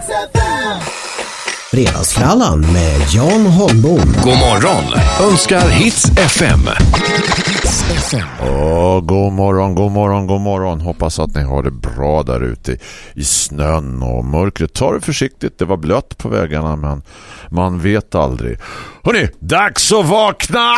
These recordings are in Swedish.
Fredagsfrallan med Jan Holmbom. God morgon önskar Hits FM. God morgon. Hoppas att ni har det bra där ute i snön och mörkret. Ta det försiktigt, det var blött på vägarna, men man vet aldrig. Hörrni, dags att vakna!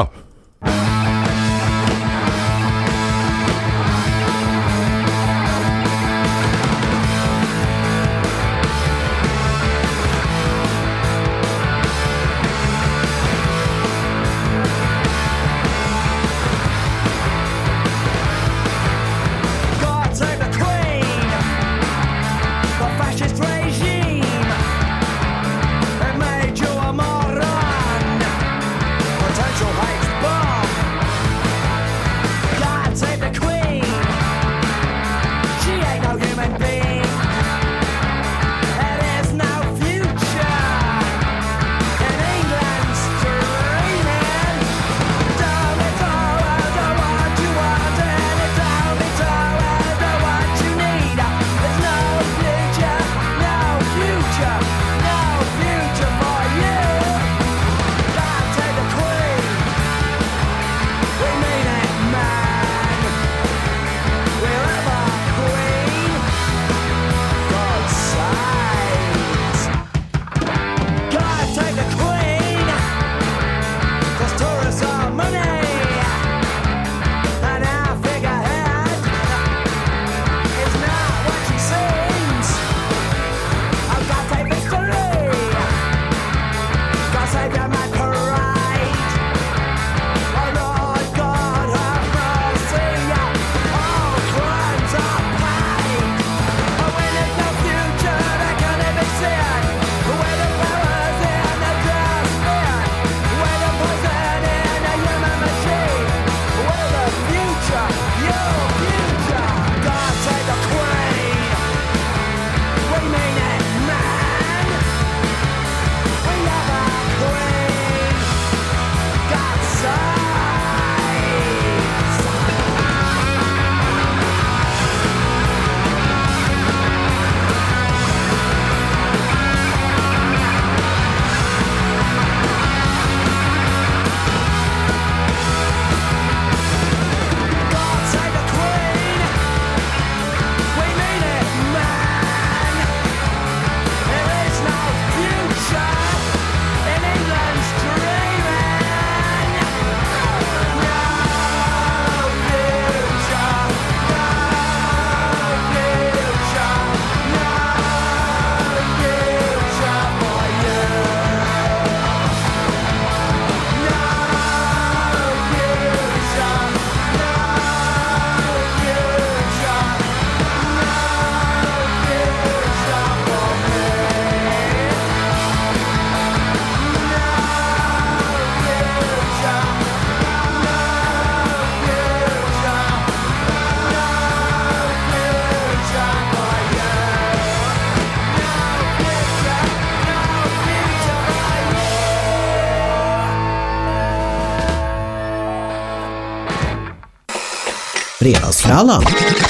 Fredagsfrallan.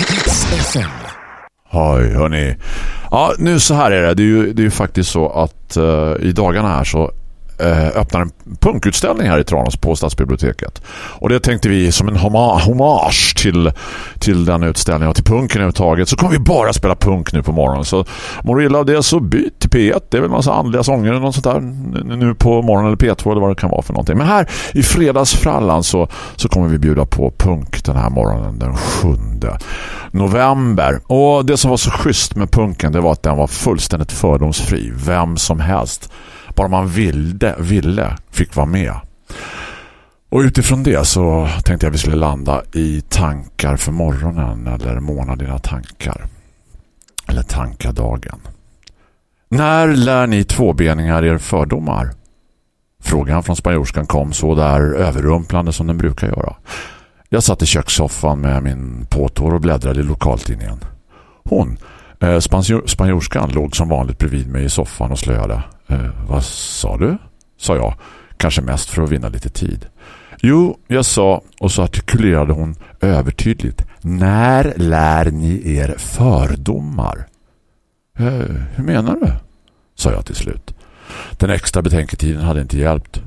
Hej hörni. Ja, nu så här är det. Det är ju faktiskt så att i dagarna här så öppnar en punkutställning här i Tranås på Stadsbiblioteket. Och det tänkte vi som en hommage till den utställningen och till punken överhuvudtaget. Så kommer vi bara spela punk nu på morgonen. Så mår du illa av det så byt till P1. Det är väl en massa andliga sånger eller något sånt där nu på morgonen eller P2 eller vad det kan vara för någonting. Men här i fredagsfrallan så kommer vi bjuda på punk den här morgonen den 7 november. Och det som var så schysst med punken, det var att den var fullständigt fördomsfri. Vem som helst, bara man ville fick vara med. Och utifrån det så tänkte jag att vi skulle landa i tankar för morgonen eller månadina tankar. Eller tankadagen. När lär ni tvåbeningar er fördomar? Frågan från spanjorskan kom så där överrumplande som den brukar göra. Jag satt i kökssoffan med min påtår och bläddrade i lokaltidningen. Hon, spanjorskan, låg som vanligt bredvid mig i soffan och slöade. Vad sa du? Sa jag, kanske mest för att vinna lite tid. Jo, jag sa, och så artikulerade hon övertydligt. När lär ni er fördomar? Hur menar du? Sa jag till slut. Den extra betänketiden hade inte hjälpt.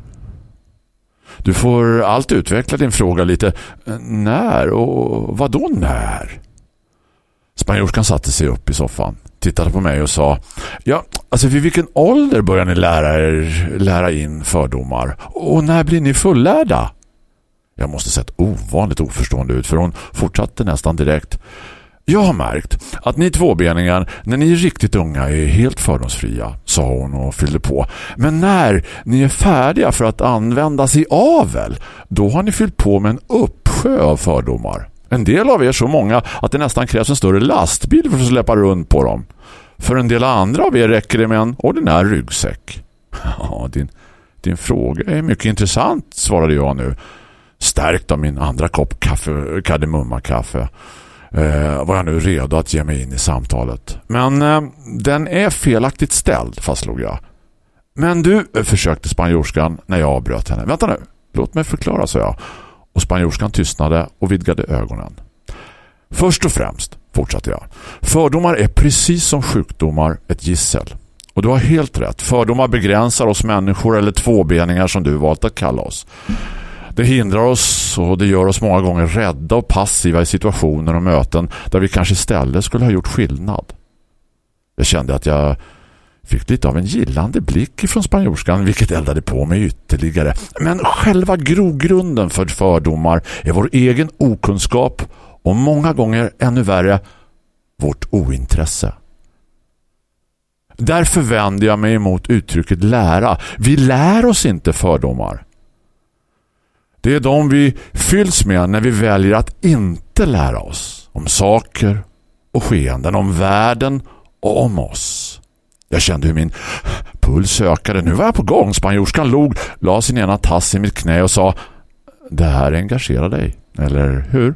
Du får alltid utveckla din fråga lite. När och vad då när? Spanjorskan satte sig upp i soffan, tittade på mig och sa: ja, alltså vid vilken ålder börjar ni lära in fördomar? Och när blir ni fullärda? Jag måste sett ovanligt oförstående ut, för hon fortsatte nästan direkt. Jag har märkt att ni tvåbeningar, när ni är riktigt unga, är helt fördomsfria, sa hon och fyllde på. Men när ni är färdiga för att användas i avel, då har ni fyllt på med en uppsjö av fördomar. En del av er så många att det nästan krävs en större lastbil för att släppa runt på dem. För en del andra av er räcker det med en ordinär ryggsäck. Ja, din fråga är mycket intressant, svarade jag nu. Stärkt av min andra kopp kardemummakaffe var jag nu redo att ge mig in i samtalet. Men den är felaktigt ställd, fastslog jag. Men du, försökte spanjorskan när jag avbröt henne. Vänta nu, låt mig förklara, sa jag. Och spanjorskan tystnade och vidgade ögonen. Först och främst, fortsatte jag, fördomar är precis som sjukdomar ett gissel. Och du har helt rätt, fördomar begränsar oss människor, eller tvåbeningar som du valt att kalla oss. Det hindrar oss och det gör oss många gånger rädda och passiva i situationer och möten där vi kanske istället skulle ha gjort skillnad. Jag kände att jag fick lite av en gillande blick från spanjorskan, vilket eldade på mig ytterligare. Men själva grogrunden för fördomar är vår egen okunskap och många gånger ännu värre, vårt ointresse. Därför vänder jag mig emot uttrycket lära. Vi lär oss inte fördomar. Det är de vi fylls med när vi väljer att inte lära oss om saker och skeenden, om världen och om oss. Jag kände hur min puls ökade. Nu var jag på gång. Spanjorskan log, la sin ena tass i mitt knä och sa: det här engagerar dig, eller hur?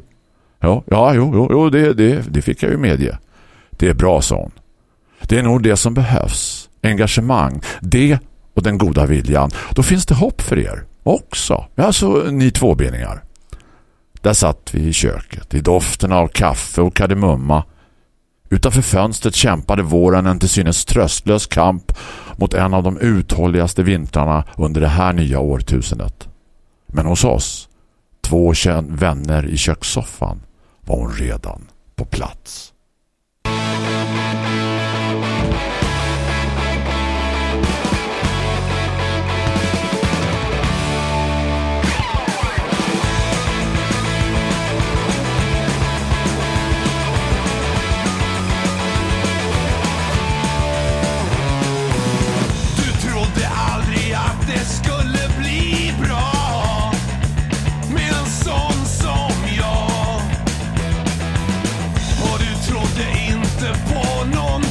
Jo, det fick jag ju medge. Det är bra, sa hon. Det är nog det som behövs. Engagemang, det och den goda viljan. Då finns det hopp för er också. Alltså, ni tvåbeningar. Där satt vi i köket, i doften av kaffe och kardemumma. Utanför fönstret kämpade våren en till synes tröstlös kamp mot en av de uthålligaste vintrarna under det här nya årtusendet. Men hos oss, två vänner i kökssoffan, var hon redan på plats. Inte på någon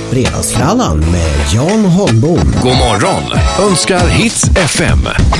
Fredagsfrallan med Jan Holmbom. God morgon önskar Hits FM.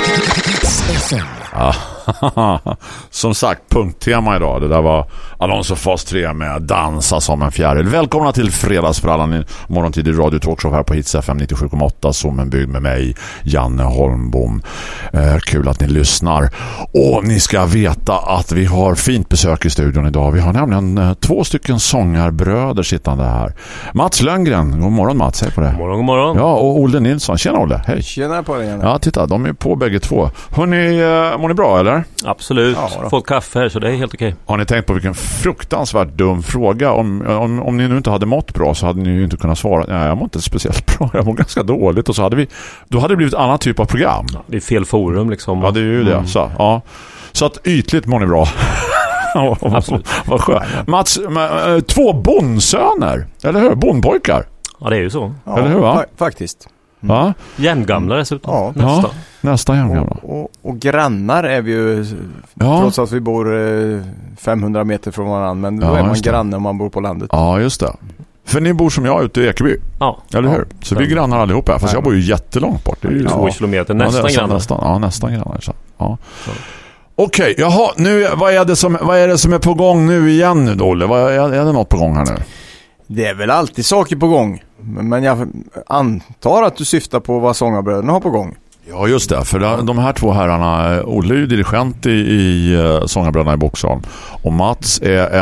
Ja, som sagt, punkttema idag. Det där var Alonso Fast 3 med Dansa som en fjäril. Välkomna till Fredagsfrallan i morgontid i Radio Talkshow här på Hits FM 97,8 som en bygd med mig, Janne Holmbom. Kul att ni lyssnar. Och ni ska veta att vi har fint besök i studion idag. Vi har nämligen 2 stycken sångarbröder sittande här. Mats Löngren, god morgon Mats, hej på det. God morgon. Ja, och Olle Nilsson, tjena Olle, hej. Tjena på dig. Ja, titta, de är på bägge två. Hörrni, mår ni bra eller? Absolut, Ja, fått kaffe här så det är helt okej. Har ni tänkt på vilken fruktansvärt dum fråga? Om ni nu inte hade mått bra så hade ni ju inte kunnat svara. Nej, jag mår inte speciellt bra, jag mår ganska dåligt. Och så hade då hade det blivit en annan typ av program. Ja, det är fel forum liksom. Ja, det är ju det. Så, ja. Så att ytligt mår ni bra. Absolut. Vad skönt. Mats, 2 bondsöner, eller hur? Bondpojkar. Ja, det är ju så. Ja, eller hur, va? Faktiskt. Ja, Jämngamla dessutom. Ja. Nästa. ja, nästan jämngamla. Och grannar är vi ju, Ja. trots att vi bor 500 meter från varandra, men då Ja, är man just det. granne om man bor på landet. Ja, just det. För ni bor som jag ute i Ekeby, Ja. eller hur? Så vi är grannar allihop här, fast Ja. jag bor ju jättelångt bort. Det är ju 2 kilometer, nästan ja, grannar. nästan grannar. Så. Ja. Okej, jaha, nu, vad är det som är på gång nu igen nu, Olle? Är det något på gång här nu? Det är väl alltid saker på gång, men jag antar att du syftar på vad sångarbröderna har på gång. Ja, just det. För de här 2 herrarna, Olle är ju dirigent i Sångarbröderna i Boxholm. Och Mats är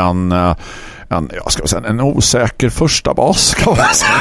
en osäker första bas, kan man säga.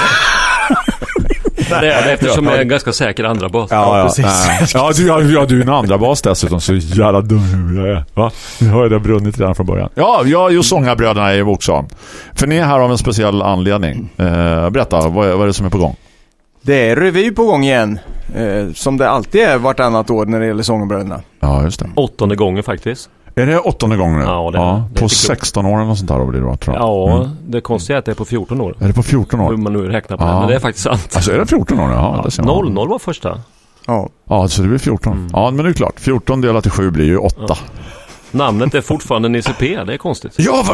Det är det eftersom jag är en ganska säker andra bas. Ja, precis. Ja, du är en andra bas dessutom, så jävla dum jag är. Va? Nu har jag det brunnit redan från början. Ja, jag är ju Sångarbröderna i Boxholm. För ni är här av en speciell anledning. Berätta, vad är det som är på gång? Det är revy på gång igen, som det alltid är vartannat år när det gäller sångarbröderna. Ja, just det. 8:e gången faktiskt. Är det 8:e gången nu? Ja, det är på lite 16 år eller något sånt där blir det, tror jag. Ja, det konstiga är att det är på 14 år. Är det på 14 år? Hur man nu räknar på det, Ja. men det är faktiskt sant. Alltså är det 14 år? Ja, det ser man. 00 var första. Ja. Ja, så det blir 14. Ja, men det är klart. 14 delat till 7 blir ju 8. Ja. Namnet är fortfarande Nisse P, det är konstigt.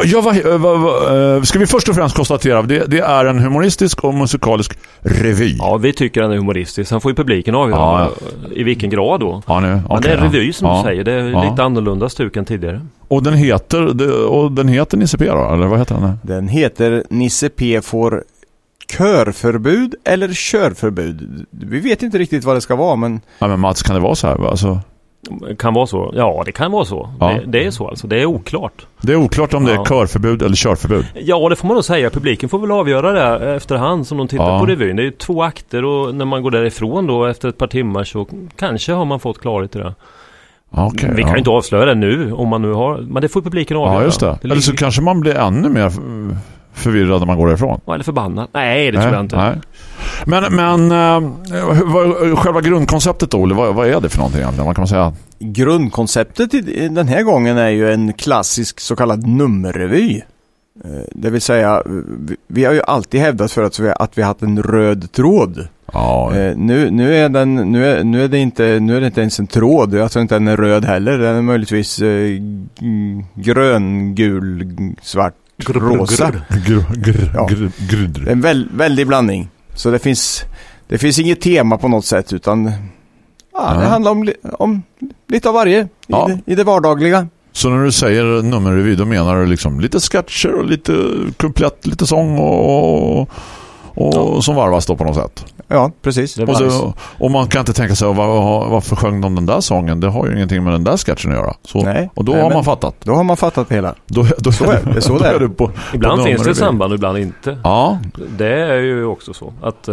Ska vi först och främst konstatera det är en humoristisk och musikalisk revy. Ja, vi tycker den är humoristisk. Sen får ju publiken avgöra i vilken grad då. Ja, nu. Men det är en revy som du säger. Det är Ja. lite annorlunda stuk än tidigare. Och den heter Nisse P då? Eller vad heter den? Den heter Nisse P får körförbud eller körförbud. Vi vet inte riktigt vad det ska vara, men... Ja, men Mats, kan det vara så här? Alltså, Kan vara så. Ja, det kan vara så. Ja. Det är så alltså. Det är oklart. det är oklart om det är körförbud eller körförbud. Ja, det får man nog säga. Publiken får väl avgöra det efterhand som de tittar på revyn. Det är ju 2 akter och när man går därifrån då efter ett par timmar så kanske har man fått klarhet i det. Okay, Vi kan ju inte avslöja det nu om man nu har... Men det får publiken avgöra. Ja, just det. Eller så kanske man blir ännu mer förvirrad när man går ifrån. Eller förbannad. Nej, det tror jag inte. Nej. Men själva grundkonceptet då, Olle, vad är det för någonting egentligen? Vad kan man säga? Grundkonceptet i den här gången är ju en klassisk så kallad nummerrevy. Det vill säga, vi har ju alltid hävdat för att vi har haft en röd tråd. Ja. Nu är det inte ens en tråd. Jag tror inte den är röd heller. Den är möjligtvis grön, gul, svart, rosa. En väldig blandning. Så det finns inget tema på något sätt, utan det handlar om lite av varje i det vardagliga. Så när du säger nummerrevy, då menar du liksom lite sketcher och lite komplett, lite sång och som varvas då på något sätt. Ja, precis. Och man kan inte tänka sig varför sjöng de den där sången? Det har ju ingenting med den där sketchen att göra. Och då har man fattat. Då har man fattat det hela. Då är det på, ibland finns det samband och ibland inte. Ja. Det är ju också så att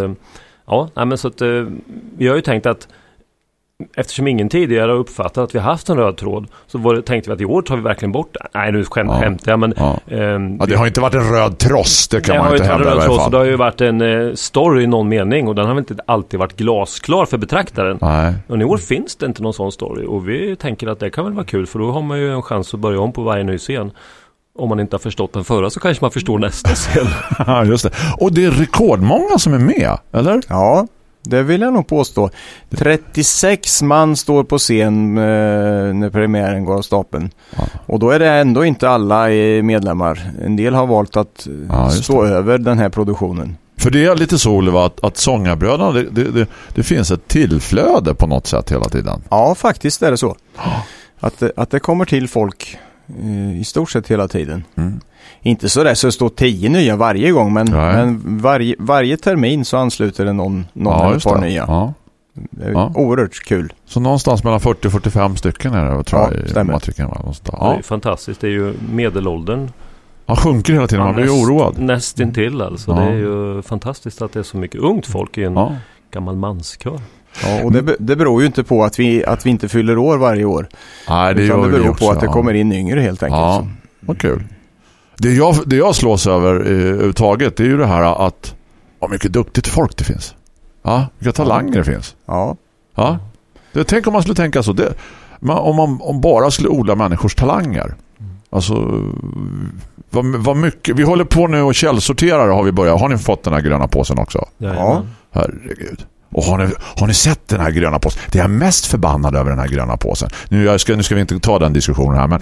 vi har ju tänkt att eftersom ingen tidigare har uppfattat att vi har haft en röd tråd, så tänkte vi att i år tar vi verkligen bort det. Nej, nu skämtar jag, men... det har inte varit en röd tross, det kan man inte hävda i alla fall. Det har ju varit en story i någon mening, och den har väl inte alltid varit glasklar för betraktaren. Nej. Men i år finns det inte någon sån story, och vi tänker att det kan väl vara kul, för då har man ju en chans att börja om på varje ny scen. Om man inte har förstått den förra, så kanske man förstår nästa scen. Ja, just det. Och det är rekordmånga som är med, eller? Ja, det vill jag nog påstå. 36 man står på scen när premiären går av stapeln. Ja. Och då är det ändå inte alla medlemmar. En del har valt att stå över den här produktionen. För det är lite så, Oliver, att sångarbröderna, det finns ett tillflöde på något sätt hela tiden. Ja, faktiskt är det så. Att det kommer till folk i stort sett hela tiden. Inte så där så det står 10 nya varje gång, men varje termin så ansluter det någon eller ett par nya. Ja. Det är oerhört kul. Så någonstans mellan 40-45 stycken är det, tror jag, i matriken. Det är fantastiskt. Det är ju medelåldern. Han sjunker hela tiden, man blir ju oroad. Nästintill alltså. Det är ju fantastiskt att det är så mycket ungt folk i en gammal manskör. Ja, och det beror ju inte på att vi inte fyller år varje år. Nej, det beror på att det kommer in yngre helt enkelt. Ja, vad kul. Det jag slås över överhuvudtaget, det är ju det här att vad mycket duktigt folk det finns. Ja, vilka talanger det finns. Ja. Tänk om man skulle tänka så. Om bara skulle odla människors talanger. Alltså, vad mycket. Vi håller på nu och källsorterar har vi börjat. Har ni fått den här gröna påsen också? Ja. Herregud. Och har ni sett den här gröna påsen? Det är jag mest förbannad över, den här gröna påsen. Nu ska vi inte ta den diskussionen här,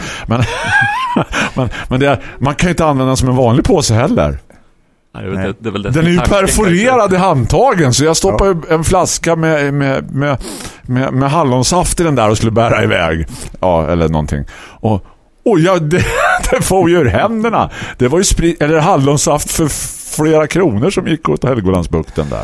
men man kan ju inte använda den som en vanlig påse heller. Nej. Den är ju perforerad i handtagen, så jag stoppar en flaska med hallonsaft i den där och skulle bära iväg. Ja, eller någonting. Det får ju ur händerna. Det var ju eller hallonsaft för flera kronor som gick åt Helgolandsbukten där.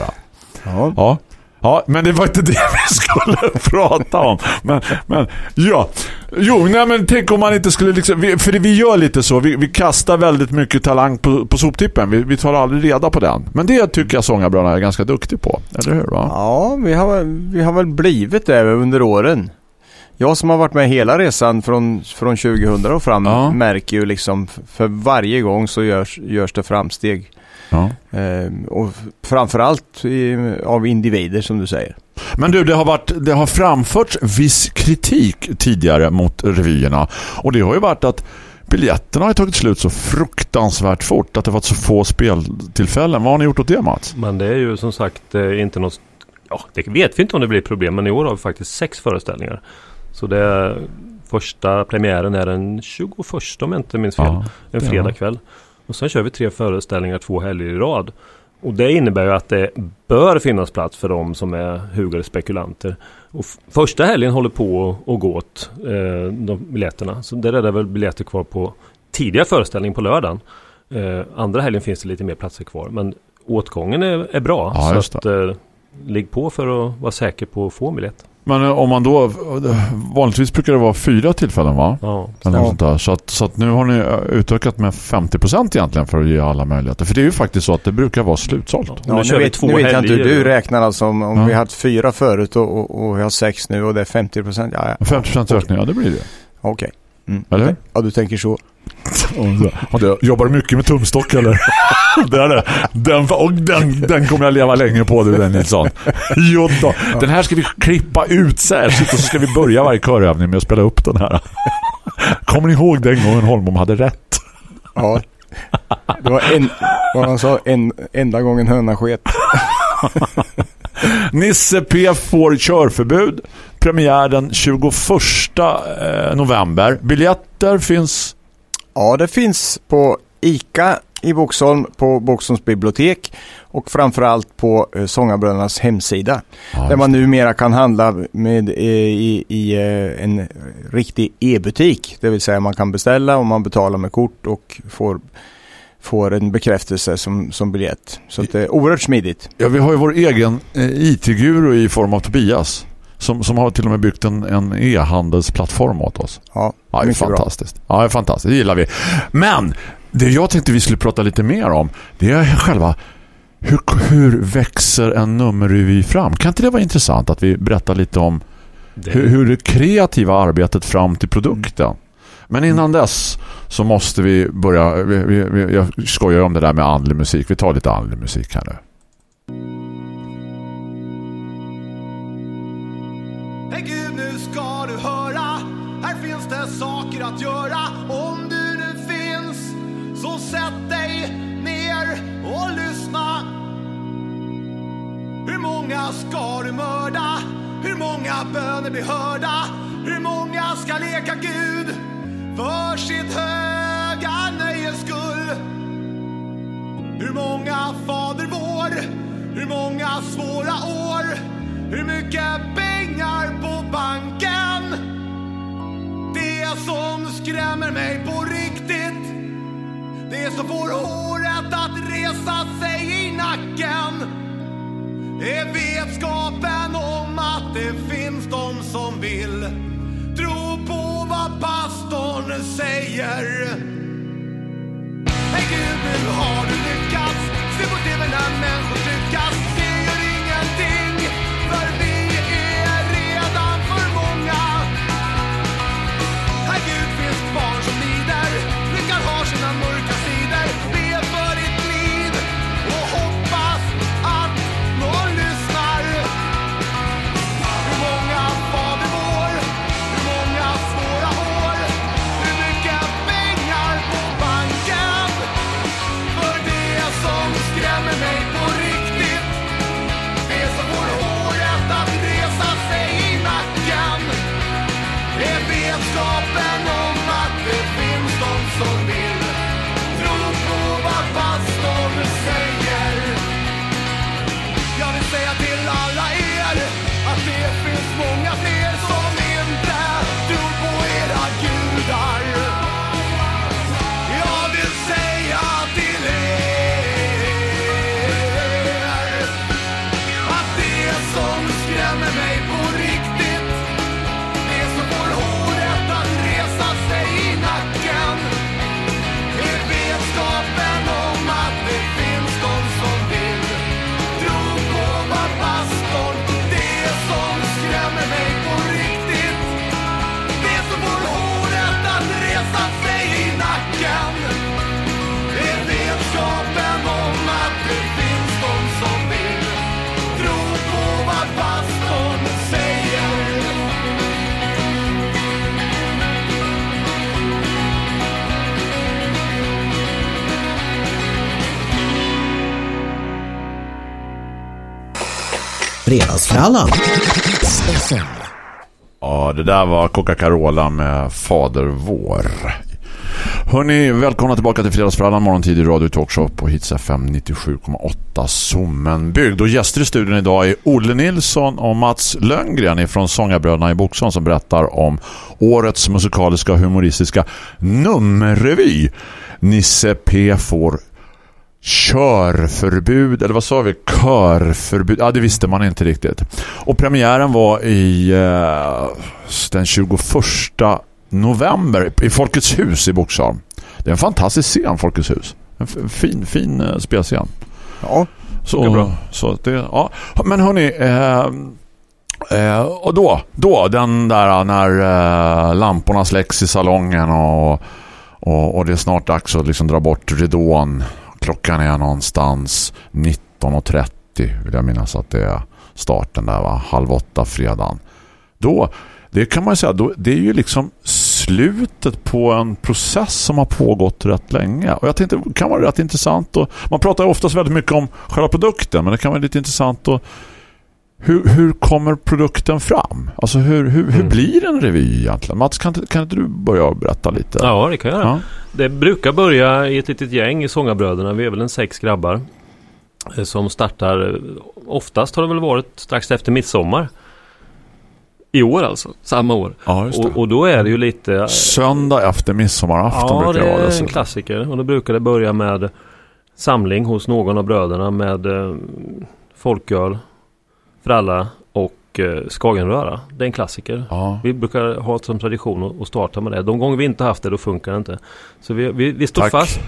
Ja, men det var inte det vi skulle prata om. Men ja. Men tänk om man inte skulle liksom, för vi gör lite så. Vi kastar väldigt mycket talang på soptippen. Vi tar aldrig reda på den. Men det tycker jag sångarbröderna är ganska duktig på. Eller hur, va? Ja, vi har väl blivit det under åren. Jag som har varit med hela resan från 2000 och fram märker ju liksom för varje gång så görs det framsteg. Ja. Och framförallt av individer, som du säger. Men du, det har framförts viss kritik tidigare mot revyerna, och det har ju varit att biljetterna har tagit slut så fruktansvärt fort, att det varit så få speltillfällen. Vad har ni gjort åt det, Mats? Men det är ju som sagt inte något, det vet vi inte om det blir problem, men i år har vi faktiskt 6 föreställningar. Så det första premiären är den 21, om jag inte minns fel, en fredagkväll. Och sen kör vi 3 föreställningar 2 helger i rad. Och det innebär ju att det bör finnas plats för dem som är hugade spekulanter. Och första helgen håller på att gå åt de biljetterna. Så det är väl biljetter kvar på tidiga föreställning på lördagen. Andra helgen finns det lite mer platser kvar. Men åtgången är bra. Ja, så att ligg på för att vara säker på att få en biljett. Men om man då, vanligtvis brukar det vara 4 tillfällen, va? Ja. Så att nu har ni utökat med 50% egentligen för att ge alla möjligheter. För det är ju faktiskt så att det brukar vara slutsålt. Ja, nu vet jag inte hur du räknar, alltså om vi har haft 4 förut och vi har 6 nu och det är 50%. Ja. 50% ökning, ja, det blir det. Okej. Eller? Ja, du tänker så. Jobbar du mycket med tumstock, eller? Det är det. Den kommer jag leva länge på, du, den Nilsson. Jo då. Den här ska vi klippa ut särskilt, och så ska vi börja varje körövning med att spela upp den här. Kommer ni ihåg den gången Holmom hade rätt? Ja. Det var vad han sa, enda gången höna sket. Nisse P får körförbud. Premiär den 21 november. Biljetter finns? Ja, det finns på ICA i Boxholm, på Boxholms bibliotek, och framförallt på Sångarbrödernas hemsida. Där man numera kan handla med i en riktig e-butik. Det vill säga man kan beställa och man betalar med kort och får en bekräftelse som biljett. Så det är oerhört smidigt. Ja, vi har ju vår egen IT-guru i form av Tobias som har till och med byggt en e-handelsplattform åt oss. Ja, det är fantastiskt. Bra. Ja, det är fantastiskt. Det gillar vi. Men det jag tänkte vi skulle prata lite mer om, det är själva hur växer en nummerrevy fram? Kan inte det vara intressant att vi berättar lite om hur det kreativa arbetet fram till produkten? Men innan dess så måste vi börja, jag skojar om det där med andlig musik. Vi tar lite andlig musik här nu. Hej Gud, nu ska du höra. Här finns det saker att göra. Om du nu finns, så sätt dig ner och lyssna. Hur många ska du mörda? Hur många böner blir hörda? Hur många ska leka Gud för sitt höga nöjes skull? Hur många fader vår år, hur många svåra år, hur mycket pengar på banken. Det som skrämmer mig på riktigt, det som får håret att resa sig i nacken, är vetskapen om att det finns de som vill tro på vad pastorn säger. Hej Gud, nu har du lyckats. Se på TV när människor lyckas. Det gör ingenting, för vi är redan för många. Hej Gud, finns barn som lider. Lyckan har sina mörka sidor. Be för ditt liv och hoppas att någon lyssnar. Hur många fader vår, hur många svåra år, hur mycket pengar på banken. För det som skrämmer mig på riktigt, det som får håret att resa sig i nacken, är vetskapen om att det finns de som vill tro på vad pastorn säger. Jag vill säga till alla er att det finns många fler som inte tror på era gudar. Jag vill säga till er att det som skrämmer mig på riktigt, det som får håret att resa sig i nacken, är vetskapen om att det finns de som vill tro på vad pastorn. Det som skrämmer mig på riktigt, det som får håret att resa sig i nacken, är vetskapen om att det finns de som vill tro på vad pastorn säger. Fredagsfrallan. Ja, det där var Coca-Cola med Fader vår. Hörrni, välkomna tillbaka till Fredagsfrallan, morgontid i Radio Talkshow på Hits FM 97,8 Sommenbygd. Och gäster i studion idag är Olle Nilsson och Mats Lönngren från Sångarbröderna i Boxholm som berättar om årets musikaliska och humoristiska nummerrevy. Nisse P får körförbud, eller vad sa vi? Körförbud. Ja, det visste man inte riktigt. Och premiären var i den 21 november i Folkets hus i Boxholm. Det är en fantastisk scen, Folkets hus. En fin spelscen. Ja, så det, ja. Men hörni, och då den där när lamporna släcks i salongen och det är snart dags att liksom dra bort ridån. Klockan är någonstans 19:30, vill jag minnas att det är starten där, va? 7:30 fredagen. Då, det kan man ju säga, det är ju liksom slutet på en process som har pågått rätt länge. Och jag tänkte, det kan vara rätt intressant. Och man pratar ju oftast väldigt mycket om själva produkten, men det kan vara lite intressant. Och hur kommer produkten fram? Alltså hur blir en revy egentligen? Mats, kan inte du börja berätta lite? Ja, det kan jag göra. Ja. Det brukar börja i ett litet gäng i Sångarbröderna. Vi är väl en 6 grabbar som startar, oftast har det väl varit strax efter midsommar. I år alltså, samma år. Ja, just det. Och då är det ju lite... Söndag efter midsommarafton brukar det vara. Ja, det är en klassiker. Och då brukar det börja med samling hos någon av bröderna med folköl, fralla och skagenröra. Det är en klassiker. Ja. Vi brukar ha som tradition att starta med det. De gånger vi inte haft det, då funkar det inte. Så vi står fast.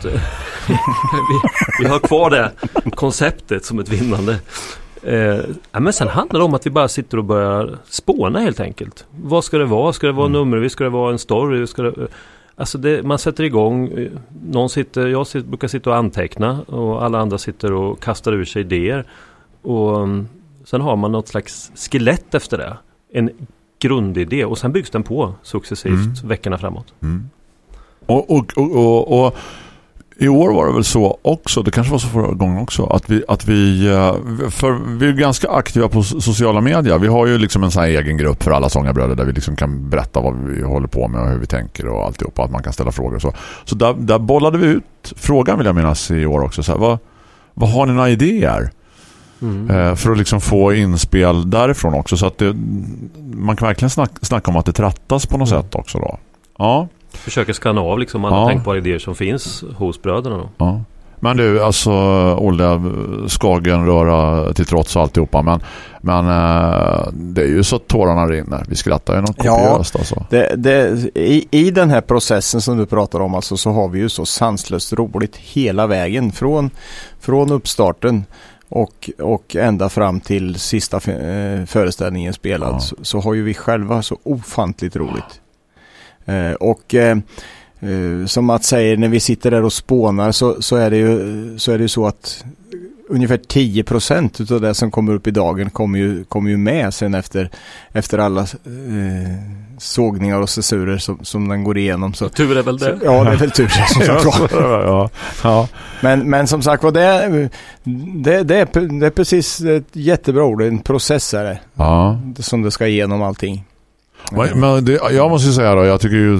vi har kvar det konceptet som ett vinnande. Men sen handlar det om att vi bara sitter och börjar spåna helt enkelt. Vad ska det vara? Ska det vara nummer? Ska det vara en story? Alltså man sätter igång. Jag brukar sitta och anteckna och alla andra sitter och kastar ur sig idéer. Och sen har man något slags skelett efter det. En grundidé. Och sen byggs den på successivt veckorna framåt. Mm. Och i år var det väl så också, det kanske var så förra gången också, att vi är ganska aktiva på sociala medier. Vi har ju liksom en sån här egen grupp för alla sångarbröder där vi liksom kan berätta vad vi håller på med och hur vi tänker och alltihopa, att man kan ställa frågor och så. Så där bollade vi ut frågan, vill jag minnas, i år också. Så här, vad har ni några idéer? För att liksom få inspel därifrån också. Så att man kan verkligen snacka om att det trattas på något sätt också då. Ja. Försöker skanna av liksom alla tänkbara idéer som finns hos bröderna då. Ja. Men du, alltså Olle, Skagenröra till trots alltihopa, men det är ju så att tårarna rinner. Vi skrattar ju något kopiöst alltså. I den här processen som du pratar om alltså, så har vi ju så sanslöst roligt hela vägen från uppstarten och ända fram till sista föreställningen spelad, så har ju vi själva så ofantligt roligt. Som Mats säger, när vi sitter där och spånar så är det ju så att ungefär 10% av det som kommer upp i dagen kommer ju med sen efter alla sågningar och censurer som den går igenom. Så, tur är väl det. Ja, det är väl tur som sagt. Ja. Men som sagt, det är precis ett jättebra ord, en processare som det ska igenom allting. Men jag måste ju säga då, jag tycker ju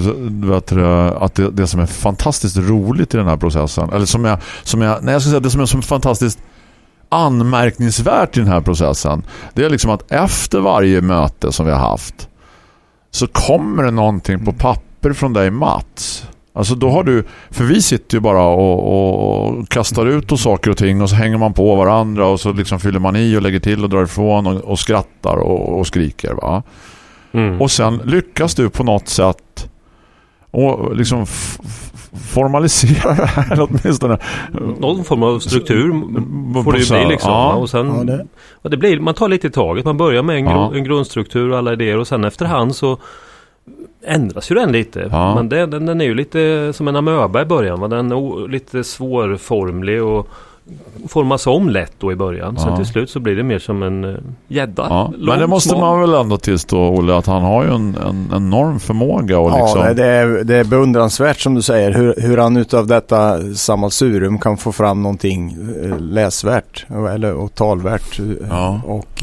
att det som är fantastiskt roligt i den här processen, eller jag ska säga det som är så fantastiskt anmärkningsvärt i den här processen, det är liksom att efter varje möte som vi har haft så kommer det någonting på papper från dig, Mats. Alltså då har du, för vi sitter ju bara och kastar ut och saker och ting, och så hänger man på varandra och så liksom fyller man i och lägger till och drar ifrån och skrattar och skriker, va? Och sen lyckas du på något sätt och liksom formalisera det här åtminstone. Någon form av struktur får det ju bli liksom. Och sen, och det blir, man tar lite i taget. Man börjar med en grundstruktur och alla idéer, och sen efterhand så ändras ju den lite. Men den är ju lite som en amöba i början. Den är lite svårformlig och formas om lätt då i början. Så till slut så blir det mer som en gädda. Men det måste man väl ändå tillstå, Olle, att han har ju en enorm förmåga. Och liksom... Ja, det är beundransvärt som du säger. Hur han utav detta sammelsurium kan få fram någonting läsvärt och talvärt. Och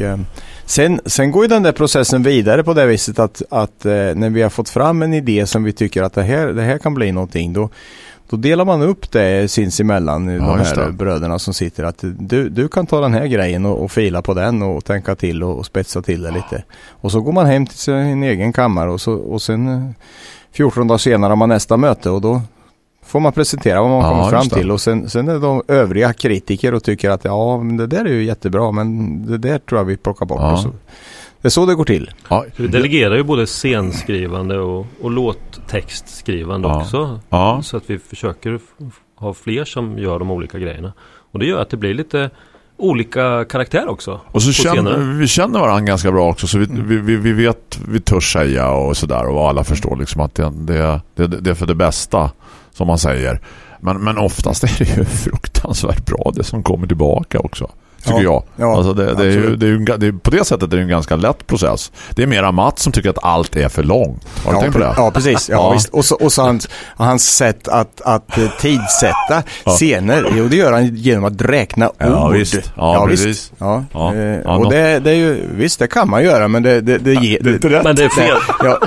sen går ju den där processen vidare på det viset att när vi har fått fram en idé som vi tycker att det här kan bli någonting, då delar man upp det sinsemellan, de här bröderna som sitter, att du kan ta den här grejen och fila på den och tänka till och spetsa till det lite. Och så går man hem till sin egen kammare och sen 14 dagar senare har man nästa möte, och då får man presentera vad man kommer fram till. Och sen är de övriga kritiker och tycker att men det där är ju jättebra, men det där tror jag vi plockar bort. Och så. Det är så det går till. Vi delegerar ju både scenskrivande och låttextskrivande också. Så att vi försöker ha fler som gör de olika grejerna. Och det gör att det blir lite olika karaktär också. Och så vi känner varandra ganska bra också. Så vi vet, vi törs säga och sådär. Och alla förstår liksom att det är för det bästa, som man säger. Men oftast är det ju fruktansvärt bra det som kommer tillbaka också. Tycker jag. Alltså det är på det sättet är det en ganska lätt process. Det är mera Mats som tycker att allt är för långt. Har du tänkt på det? Ja, precis. Visst. Och så hans sätt att tidsätta scener, det gör han genom att räkna ord. Visst. Precis. Och det är ju, visst, det kan man göra, men det ger... Men det är fel.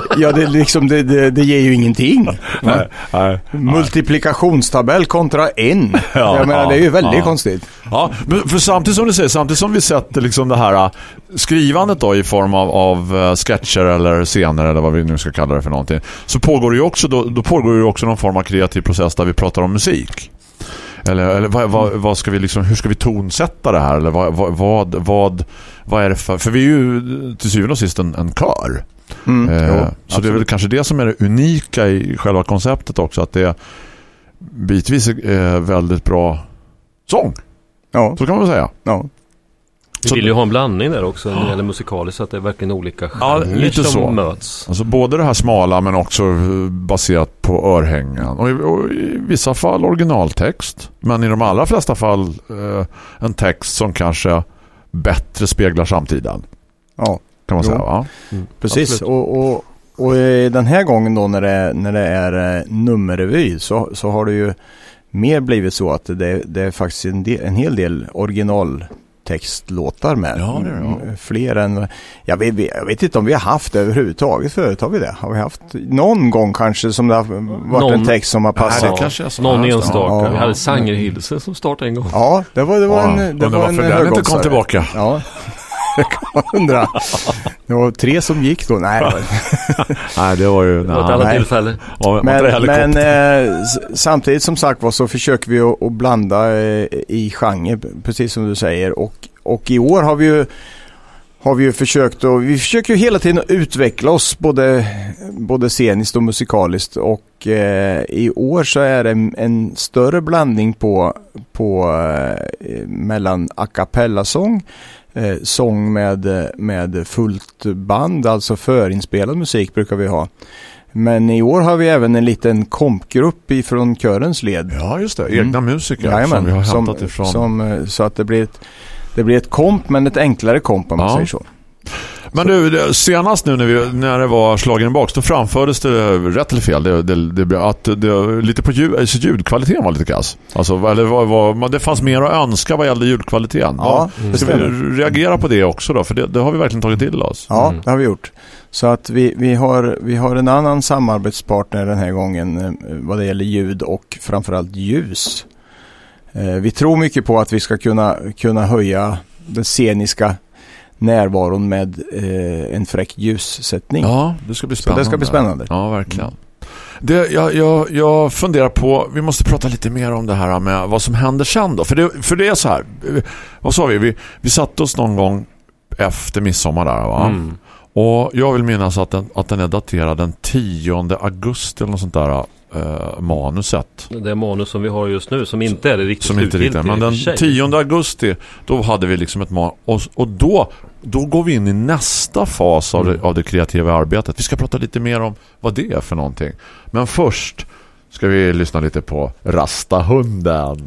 Det ger ju ingenting. Nej. Multiplikationstabell kontra en. Jag menar, det är ju väldigt konstigt. Ja, men för samtidigt som vi sätter liksom det här skrivandet då i form av sketcher eller scener eller vad vi nu ska kalla det för någonting, så pågår det ju också då pågår det också någon form av kreativ process där vi pratar om musik. Eller vad ska vi liksom, hur ska vi tonsätta det här, eller vad är det för vi är ju till syvende och sist en kör. Så det är väl kanske det som är det unika i själva konceptet också, att det bitvis är väldigt bra sång. Ja. Så kan man väl säga. Ja. Vi vill ju ha en blandning där också när det gäller musikaliskt, så att det är verkligen olika genrer som så möts. Alltså både det här smala, men också baserat på örhängen. Och i vissa fall originaltext. Men i de allra flesta fall en text som kanske bättre speglar samtiden. Ja. Kan man säga, va? Precis. Och den här gången då när det är nummerrevy så har det ju mer blivit så att det är faktiskt en hel del originaltext textlåtar med. Ja, det är det. Fler än... Jag vet inte om vi har haft det överhuvudtaget förut. Har vi det? Har vi haft någon gång kanske som det har varit en text som har passat? Nej, det kanske är så. Någon enstaka. Ja. Vi hade Sangerhilsen som startade en gång. Ja, det var en den inte kom tillbaka. Ja, det kan man undra. Det var 3 som gick då. Nej, Nej, det var ju... Det var ett annat tillfälle. Men samtidigt som sagt så försöker vi att blanda i genre, precis som du säger. Och i år har vi ju försökt, och vi försöker ju hela tiden att utveckla oss både sceniskt och musikaliskt, och i år så är det en större blandning på mellan a cappella-sång, sång med fullt band, alltså förinspelad musik brukar vi ha. Men i år har vi även en liten kompgrupp ifrån körens led. Ja, just det. Egna musiker. Jajamän, som vi har hämtat ifrån. Så att det blir ett komp, men ett enklare komp om man säger så. Men du, senast nu när det var slagen bak, då framfördes det rätt eller fel. Lite på ljudkvaliteten var lite kass. Alltså, det fanns mer att önska vad gällde ljudkvaliteten. Ja, ska vi reagera på det också då? För det har vi verkligen tagit till oss. Ja, det har vi gjort. Så att vi har en annan samarbetspartner den här gången vad det gäller ljud och framförallt ljus. Vi tror mycket på att vi ska kunna höja den sceniska närvaron med en fräck ljussättning. Ja, det ska bli spännande. Så det ska bli spännande. Ja, verkligen. Jag funderar på, vi måste prata lite mer om det här med vad som händer sen då. För det är så här, vad sa vi? Vi satte oss någon gång efter midsommar där, va? Och jag vill minnas att den är daterad den 10 augusti eller något sånt där, manuset. Det manus som vi har just nu som inte är det riktigt slutgiltigt. Men den 10 augusti då hade vi liksom ett manus, och då går vi in i nästa fas av det kreativa arbetet. Vi ska prata lite mer om vad det är för någonting. Men först ska vi lyssna lite på Rastahunden.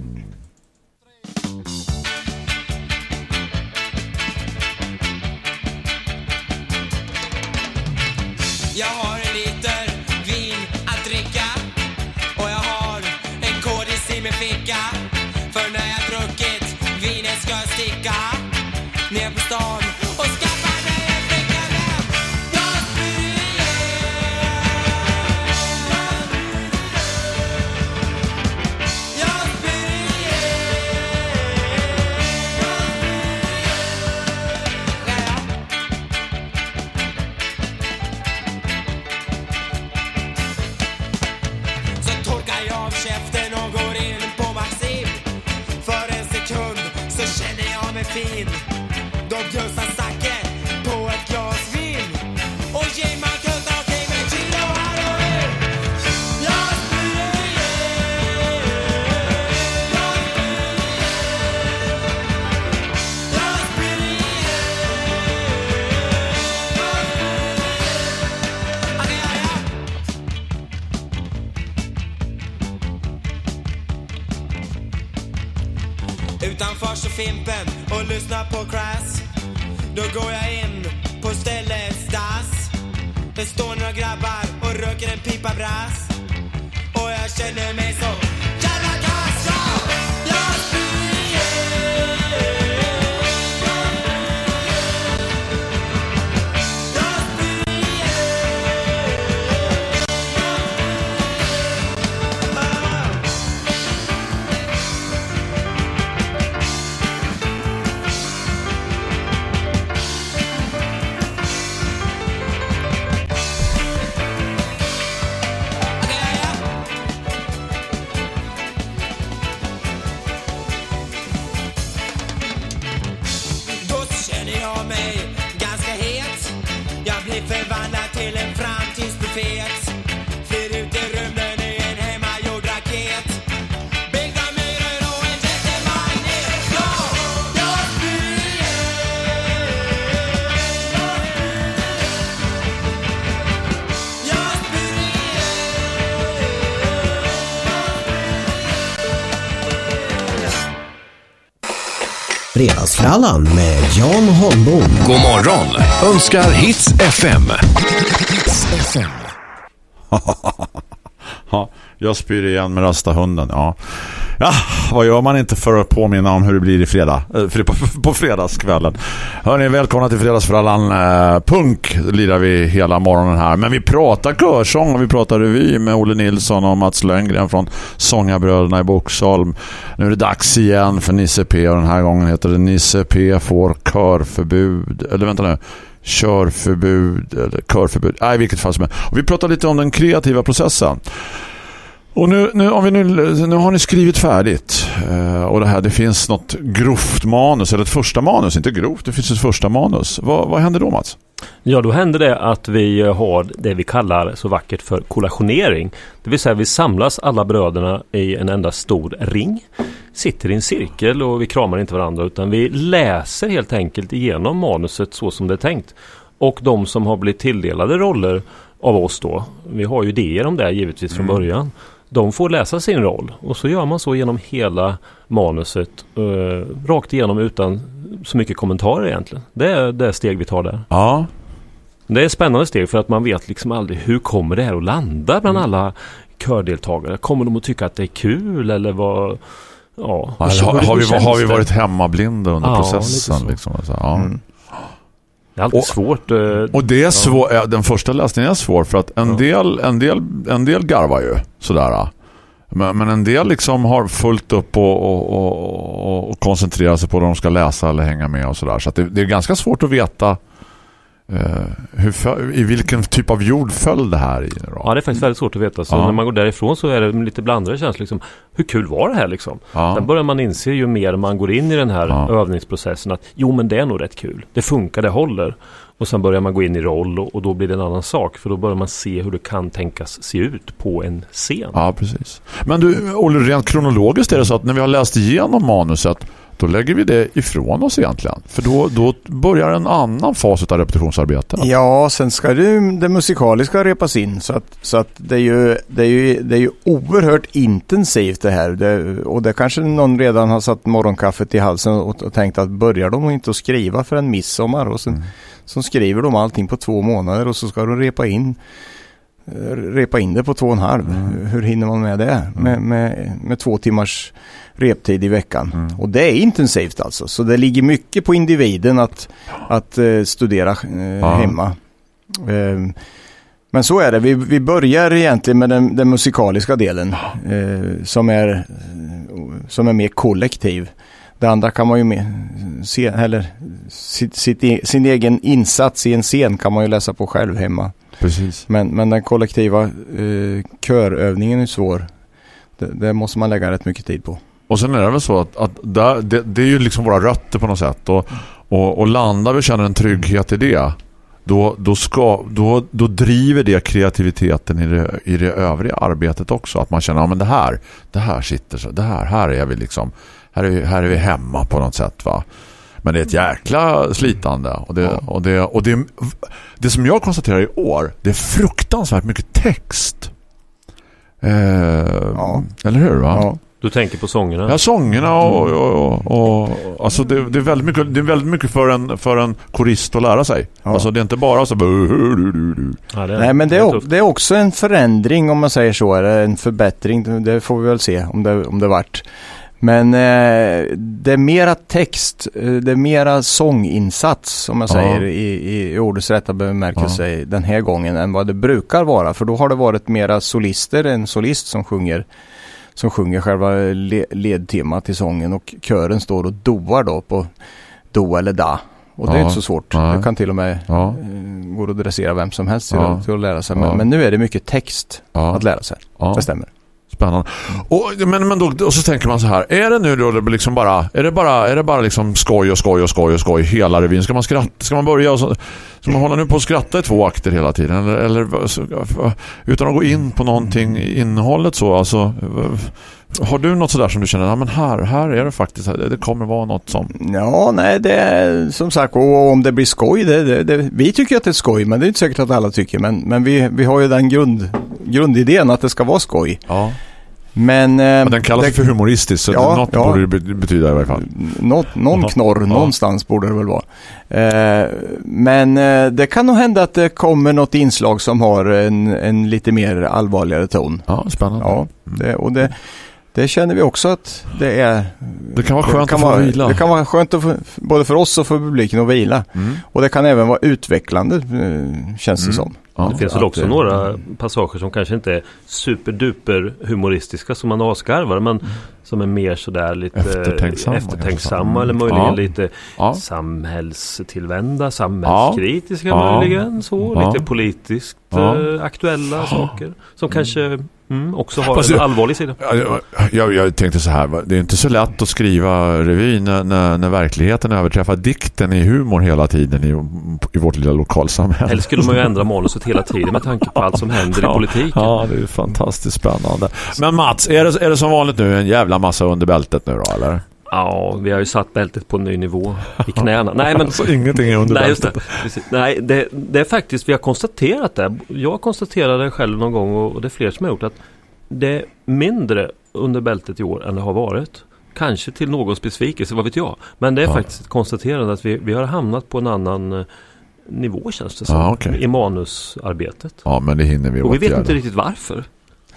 Jag har en liter vin att dricka, och jag har en kodis i min ficka. För när jag druckit vinet ska jag sticka ner på stan och skaffa mig en flicka. Jag spyr käften och går in på Maxim. För en sekund så känner jag mig fin. De bjussar sacke på ett glas vin och ger man kunna omkring med kilo här och in. Jag spyr utanför så Fimpen och lyssnar på Crass. Då går jag in på stället Stas. Det står några grabbar och röker en pipa brass. Och jag känner mig så jävla kass. Jag spyr. Förvandlad till en framtidsprofet. Flyr ut i rymden i en hemmagjord raket. Byggda myror och en jättemagnet. Jag spyr. Jag spyr. Fredagsfrallan med Jan Holmbom. God morgon önskar Hits FM. Hits FM. Ja, jag spyr igen med Rastahunden. Ja. Ja, vad gör man inte för att påminna om hur det blir i fredag? På fredagskvällen. Hörrni, välkomna till Fredagsfrallan. Punk lirar vi hela morgonen här. Men vi pratar körsång och vi pratar revy med Olle Nilsson och Mats Lönngren från Sångarbröderna i Boxholm. Nu är det dags igen för Nisse P. Och den här gången heter det Nisse P. får körförbud. Eller vänta nu. Körförbud eller körförbud. Nej, vilket fall som är. Och vi pratar lite om den kreativa processen. Och nu har ni skrivit färdigt och det finns något grovt manus eller ett första manus, inte grovt, det finns ett första manus. Vad händer då, Mats? Ja, då händer det att vi har det vi kallar så vackert för kollationering. Det vill säga vi samlas alla bröderna i en enda stor ring, sitter i en cirkel och vi kramar inte varandra utan vi läser helt enkelt igenom manuset så som det är tänkt. Och de som har blivit tilldelade roller av oss då, vi har ju idéer om det givetvis från början. De får läsa sin roll och så gör man så genom hela manuset rakt igenom utan så mycket kommentarer egentligen. Det är det steg vi tar där. Ja. Det är ett spännande steg för att man vet liksom aldrig hur kommer det här att landa bland alla kördeltagare. Kommer de att tycka att det är kul eller vad? Ja. Har vi varit hemmablinda under processen? Liksom, alltså, ja. Det är alltid svårt. Och det är svårt. Den första läsningen är svår för att en del garvar ju sådär. Men en del liksom har fullt upp och koncentrerar sig på vad de ska läsa eller hänga med och sådär. Så att det är ganska svårt att veta i vilken typ av jord föll det här i. Då? Ja, det är faktiskt väldigt svårt att veta. Så när man går därifrån så är det lite blandade känslor. Liksom, hur kul var det här liksom? Sen börjar man inse ju mer man går in i den här övningsprocessen att jo, men det är nog rätt kul. Det funkar, det håller. Och sen börjar man gå in i roll och då blir det en annan sak. För då börjar man se hur det kan tänkas se ut på en scen. Ja, precis. Men du, Olle, rent kronologiskt är det så att när vi har läst igenom manuset då lägger vi det ifrån oss egentligen. För då börjar en annan fas av repetitionsarbetet. Ja, sen ska det musikaliska repas in. Så att det är ju oerhört intensivt det här. Och det kanske någon redan har satt morgonkaffet i halsen och tänkt att börjar de inte att skriva för en midsommar. Och sen så skriver de allting på 2 månader och så ska de repa in det på 2,5. Hur hinner man med det? Med 2 timmars reptid i veckan. Och det är intensivt alltså. Så det ligger mycket på individen att studera hemma. Men så är det. Vi börjar egentligen med den musikaliska delen som är mer kollektiv. Det andra kan man ju se, eller sin egen insats i en scen kan man ju läsa på själv hemma. Precis. Men den kollektiva körövningen är svår. Det måste man lägga rätt mycket tid på. Och sen är det väl så att det är ju liksom våra rötter på något sätt. Och landar vi känner en trygghet i det, då driver det kreativiteten i det övriga arbetet också. Att man känner, men det här sitter så. Här är vi liksom, här är vi hemma på något sätt, va. Men det är ett jäkla slitande. Och det som jag konstaterar i år, det är fruktansvärt mycket text. Eller hur, va? Ja. Du tänker på sångerna? Ja, sångerna och alltså det är väldigt mycket för en korist att lära sig. Ja. Alltså det är inte bara så Nej, men det är också en förändring, om man säger så, är det en förbättring, det får vi väl se om det vart. Men det är mera text, det är mera sånginsats, som jag säger i ordets rätta bemärkelse den här gången än vad det brukar vara. För då har det varit mera solister, en solist som sjunger själva ledtemat till sången och kören står och doar då på do eller da. Och det är inte så svårt. Det kan till och med gå att dressera vem som helst till att lära sig. Men nu är det mycket text att lära sig. Det stämmer. Spännande. Men då så tänker man så här, är det nu då liksom är det bara liksom skoj hela revyn? Ska man skratta? Ska man börja och så man hålla nu på att skratta i 2 akter hela tiden eller utan att gå in på någonting i innehållet så, alltså har du något sådär som du känner, men här är det faktiskt, det kommer vara något som... Ja, nej, det är som sagt, och om det blir skoj, vi tycker att det är skoj, men det är inte säkert att alla tycker, men vi har ju den grundidén att det ska vara skoj. Ja. Men den kallas för humoristisk, så något borde det betyda i varje fall. Någon knorr någonstans borde det väl vara. Men det kan nog hända att det kommer något inslag som har en lite mer allvarligare ton. Ja, spännande. Ja, Det känner vi också att det är. Det kan vara skönt att få vila. Det kan vara skönt att både för oss och för publiken att vila. Och det kan även vara utvecklande, känns det som. Ja, det finns väl också några passager som kanske inte är superduper humoristiska som man avskarvar, men som är mer sådär lite eftertänksamma eller möjligen lite samhällstillvända, samhällskritiska möjligen, så lite politiskt aktuella saker som kanske också har en allvarlig sida. Jag tänkte så här, det är inte så lätt att skriva revy när verkligheten överträffar dikten i humor hela tiden i vårt lilla lokalsamhälle. Eller skulle man ju ändra manuset hela tiden med tanke på allt som händer i politiken. Ja, det är ju fantastiskt spännande. Men Mats, är det som vanligt nu en jävla massa under bältet nu då, eller? Ja, vi har ju satt bältet på en ny nivå i knäna. Nej, men alltså, ingenting är under bältet. Nej, det är faktiskt, vi har konstaterat det. Jag konstaterade själv någon gång, och det är fler som har gjort, att det är mindre under bältet i år än det har varit. Kanske till någons besvikelse, vad vet jag. Men det är faktiskt ett konstaterande att vi har hamnat på en annan nivå, känns det som, i manusarbetet. Ja, men det hinner vi. Och vi vet inte riktigt varför.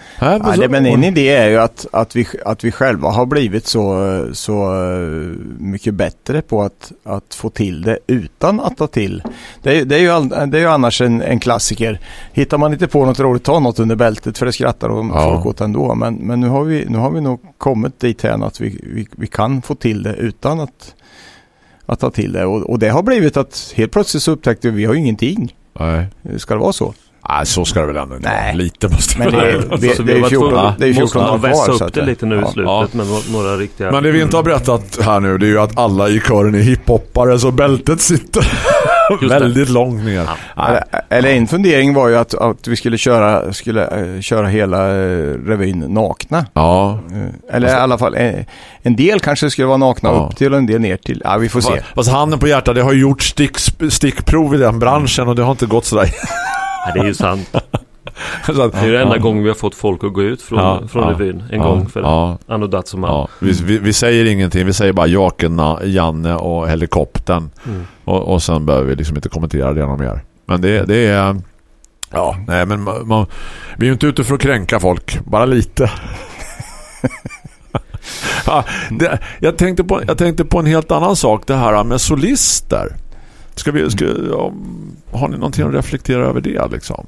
Men en idé är ju att vi själva har blivit så mycket bättre på att få till det utan att ta till. Det är ju annars en klassiker. Hittar man inte på något roligt, ta något under bältet, för det skrattar och folk åt ändå. Men nu har vi nog kommit dit här att vi kan få till det utan att ta till det. Och det har blivit att helt plötsligt så upptäckte vi har ju ingenting. Nej. Ska det vara så? Nej, så ska det väl ändå inte vara. Lite måste men det är 14 dagar kvar. Måste upp det lite nu i slutet med några riktiga... Men det vi inte har berättat här nu, det är ju att alla i kören är hiphoppare, så bältet sitter väldigt långt ner. Eller en fundering var ju att vi skulle köra hela revyn nakna. Ja. Eller i alla fall en del kanske skulle vara nakna upp till och en del ner till. Ja, vi får se. Fast handen på hjärtat, det har gjort stickprov i den branschen och det har inte gått sådär. Ja, det är ju sant. Det är ju den enda gången vi har fått folk att gå ut från revyn. En gång för Anno Datsuman. Vi säger ingenting. Vi säger bara Jaken, Janne och helikoptern. Och sen behöver vi liksom inte kommentera det något mer. Men det är... Ja, nej, men vi är ju inte ute för att kränka folk. Bara lite. Jag tänkte på en helt annan sak. Det här med solister. Har ni någonting att reflektera över det liksom?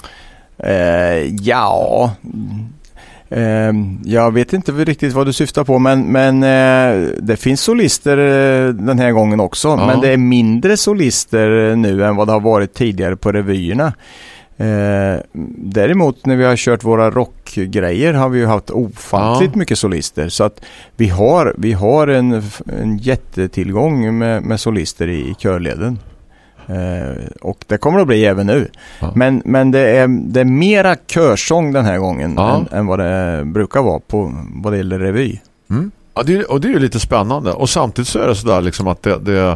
Jag vet inte riktigt vad du syftar på, men det finns solister den här gången också, men det är mindre solister nu än vad det har varit tidigare på revyerna. Däremot när vi har kört våra rockgrejer har vi ju haft ofantligt mycket solister, så att vi har en jättetillgång med solister i körleden. Och det kommer att bli även nu. Men det är mera körsång den här gången än vad det brukar vara på vad det gäller revy. Ja, det är ju lite spännande. Och samtidigt så är det sådär liksom att det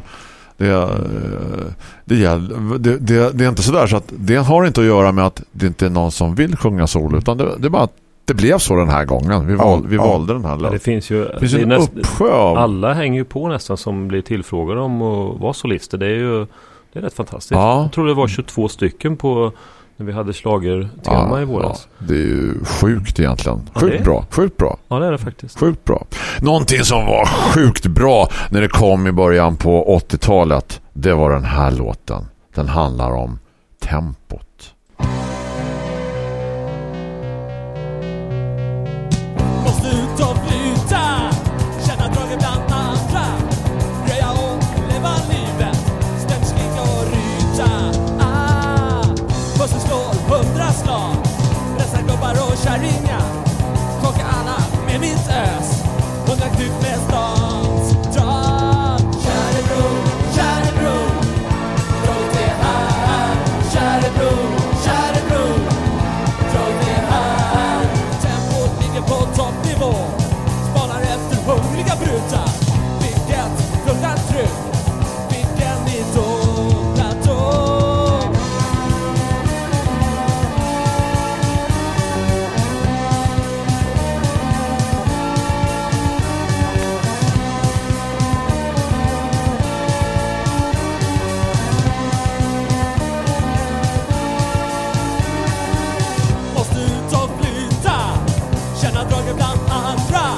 är inte sådär så att det har inte att göra med att det inte är någon som vill sjunga solo, utan det är bara att det blev så den här gången. Vi valde den här. Ja, det finns ju en uppsjö. Alla hänger ju på nästan som blir tillfrågade om att vara solister. Det är rätt fantastiskt. Jag tror det var 22 stycken på när vi hade schlagertema i våras. Det är ju sjukt egentligen. Sjukt bra. Ja, det är det faktiskt. Sjukt bra. Någonting som var sjukt bra när det kom i början på 80-talet, det var den här låten. Den handlar om tempot. Måste ut och flytta, känna draget bland andra, röja om, leva livet, stämsklinga och ryta. Bussen slår 100 slag, pressar gubbar och kärringar, tolkar alla med mitt ös, 100 knyck med stans drag. Käre bror, dra det här. Käre bror, dra det här. Tempot ligger på toppnivå, spanar efter hungriga brutar. Vilket fruktat tryck, vilken idol-platå. Måste ut och flytta, känna draget bland andra,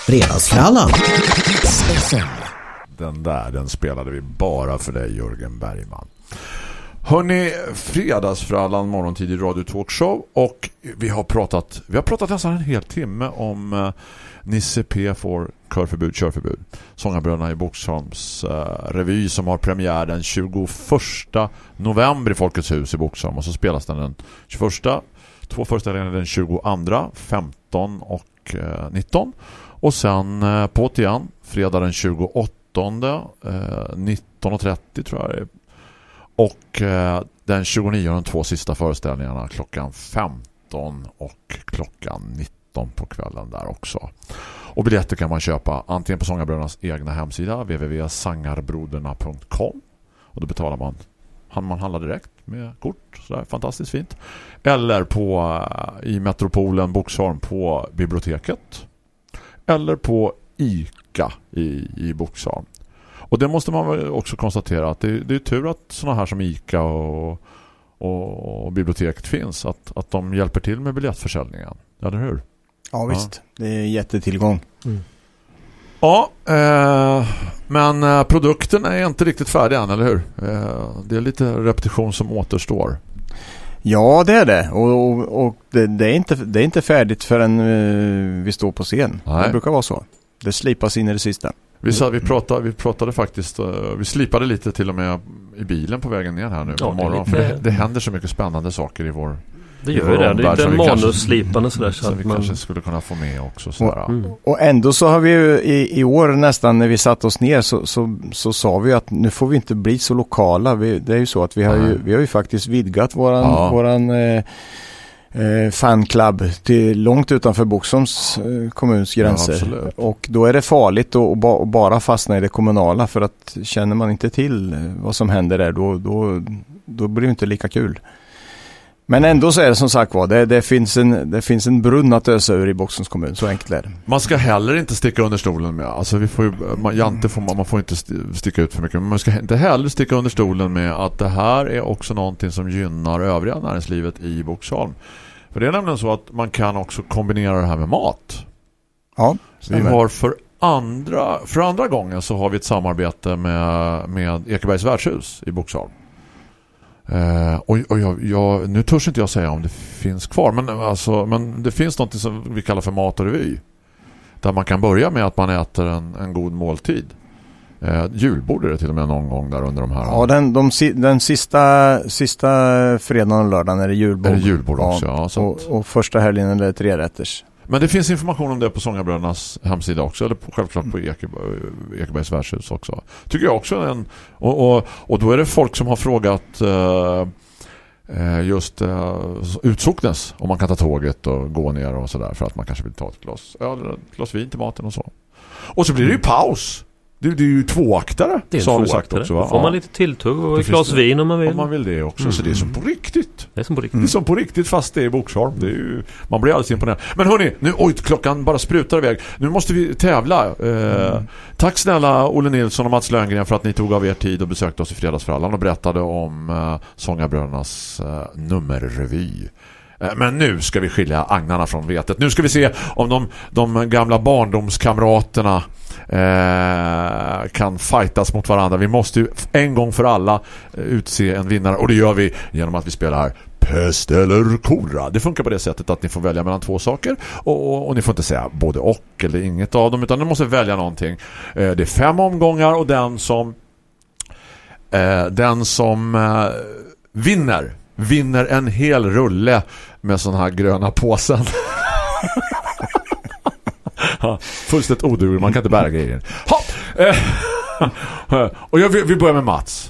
Fredagsfrallan. Den spelade vi bara för dig, Jörgen Bergman. Hörrni, fredagsfrallan, morgontidig radio talkshow, och vi har pratat nästan en hel timme om Nisse P får körförbud. Sångarbröderna i Boxholms revy som har premiär den 21 november i Folkets hus i Boxholm, och så spelas den 21, två föreställningar den 22, 15 och 19, och sen på igen fredag den 28, 19:30 tror jag det är. Och den 29 de två sista föreställningarna klockan 15 och klockan 19 på kvällen där också. Och biljetter kan man köpa antingen på Sångarbrödernas egna hemsida www.sangarbroderna.com, och då betalar man handlar direkt med kort, så där, fantastiskt fint. Eller i Metropolen Boxholm på biblioteket, eller på ICA i Boxholm. Och det måste man väl också konstatera att det är tur att såna här som ICA och biblioteket finns, att de hjälper till med biljettförsäljningen. Eller hur? Ja visst, det är jättetillgång. Ja, men produkten är inte riktigt färdig än, eller hur? Det är lite repetition som återstår. Ja, det är det. Och det är inte färdigt förrän vi står på scen. Nej. Det brukar vara så. Det slipas in i det sista. Vi pratade faktiskt, vi slipade lite till och med i bilen på vägen ner här nu på morgonen. För det händer så mycket spännande saker i vår. Det gör ju det. Det är den manusslipande sådär. Så vi kanske skulle kunna få med också. Och ändå så har vi ju i år nästan, när vi satt oss ner så sa vi att nu får vi inte bli så lokala. Det är ju så att vi har ju faktiskt vidgat våran fanclub till långt utanför Boxholms kommuns gränser. Och då är det farligt att bara fastna i det kommunala, för att känner man inte till vad som händer där, då blir det inte lika kul. Men ändå så är det som sagt var, det finns en brunn att ösa ur i Boxholms kommun, så enkelt är det. Man ska heller inte sticka under stolen med, alltså man får inte sticka ut för mycket, men man ska inte heller sticka under stolen med att det här är också någonting som gynnar övriga näringslivet i Boxholm. För det är nämligen så att man kan också kombinera det här med mat. Ja, vi har för andra gången så har vi ett samarbete med Ekebergs värdshus i Boxholm. Och nu törs inte jag säga om det finns kvar, men det finns något som vi kallar för mat och revy, där man kan börja med att man äter en god måltid. Julbord är det till och med någon gång där under de här. Ja, den sista fredagen och lördagen är det julbord. Är det julbord också, ja. Och första helgen är det 3-rätters. Men det finns information om det på Sångarbrödernas hemsida också, eller självklart på Ekebergs värdshus också. Tycker jag också. Och då är det folk som har frågat just Utsocknes, om man kan ta tåget och gå ner och sådär, för att man kanske vill ta ett glas vin till maten och så. Och så blir det ju paus. Det är ju tvåaktare, så har vi sagt också. Då får man lite tilltugg och ett glas vin om man vill. Om man vill det också, så det är som på riktigt. Det är som på riktigt. Det är som på riktigt, fast det är i Boxholm. Det är ju, man blir alldeles imponerad. Men hörni, nu klockan bara sprutar iväg. Nu måste vi tävla. Tack snälla Olle Nilsson och Mats Löngren för att ni tog av er tid och besökte oss i fredagsfrallan och berättade om Sångarbrödernas nummerrevy. Men nu ska vi skilja agnarna från vetet. Nu ska vi se om de gamla barndomskamraterna kan fightas mot varandra. Vi måste ju en gång för alla utse en vinnare, och det gör vi genom att vi spelar pest eller kolera. Det funkar på det sättet att ni får välja mellan två saker, och ni får inte säga både och eller inget av dem, utan ni måste välja någonting. Det är 5 omgångar, och den som vinner en hel rulle med sån här gröna påsen. Fullständigt oduglig, man kan inte bära grejer. Och vi börjar med Mats.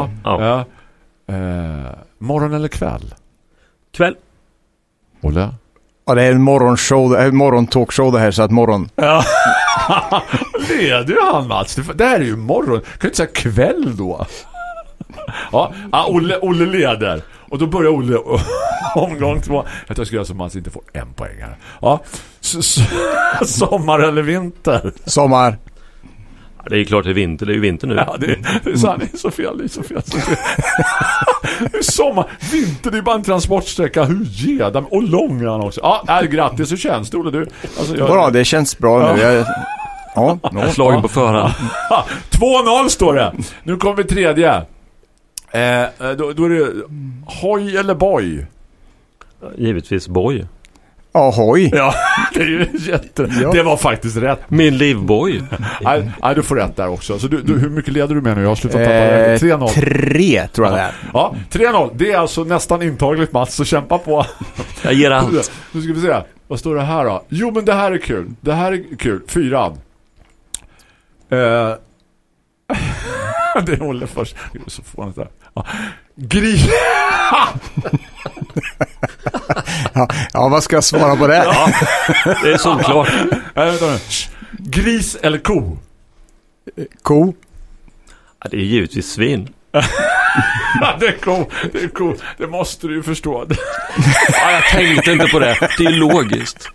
Morgon eller kväll? Kväll. Olle? Ja, det är en morgontalkshow det här, så att morgon. Ja. Leder ju han, Mats? Det här är ju morgon. Kan du inte säga kväll då? Ja, Olle leder. Och då börjar Olle omgång 2. Jag tror jag ska göra så att man inte får 1 poäng här. Ja. Sommar eller vinter? Sommar. Det är ju klart det är vinter. Det är ju vinter nu. Ja, det är så, det är så fel. Det är så fel. Det är sommar. Vinter, det är bara en transportsträcka. Hur ger de? Och lång han också. Ja, grattis. Hur känns det, Olle? Du? Alltså, Bra, det känns bra nu. Slagen på förhand. 2-0 står det. Nu kommer vi tredje. Då är det hoj eller boy? Givetvis boy. Ahoj. Ja, det är ju Det var faktiskt rätt. Min livboy. Nej, du får rätt där också. Så hur mycket leder du med nu? Jag har slutat tappa det. 3-0. 3 tror jag det är. Ja, 3-0. Det är alltså nästan intagligt, Mats, så kämpa på. Jag ger allt. Nu ska vi se. Vad står det här då? Jo, men det här är kul. Det här är kul. 4. Det är Olle först. Det är så fånigt där. Gris. Ja, vad ska jag svara på det? Ja, det är såklart. Gris eller ko? Ko. Ja, det är givetvis svin. Det är ko. Det är ko. Det måste du ju förstå. Ja, jag tänkte inte på det. Det är logiskt.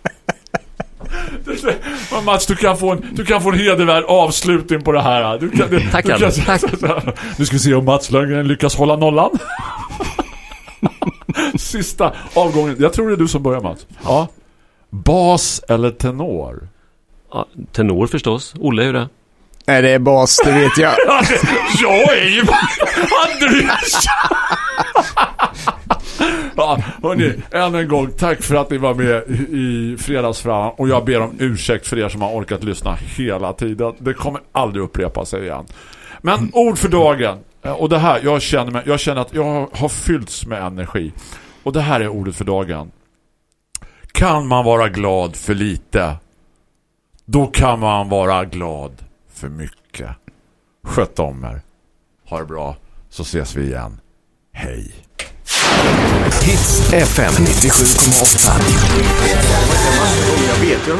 Mats, du kan få en hedervärd avslutning på det här. Tack. Nu ska vi se om Mats Lönngren lyckas hålla nollan. Sista avgången. Jag tror det är du som börjar, Mats. Ja. Bas eller tenor? Ja, tenor förstås. Olle är ju det. Nej, det är bas, det vet jag. Jag är ju Andreas. Ja, hörni, än en gång tack för att ni var med i Fredagsfrallan, och jag ber om ursäkt för er som har orkat lyssna hela tiden. Det kommer aldrig upprepa sig igen. Men ord för dagen. Och det här, jag känner att jag har fyllts med energi. Och det här är ordet för dagen. Kan man vara glad för lite, då kan man vara glad för mycket. Sköt om er. Ha det bra, så ses vi igen. Hej. Hits FM 97,8. Jag vet ju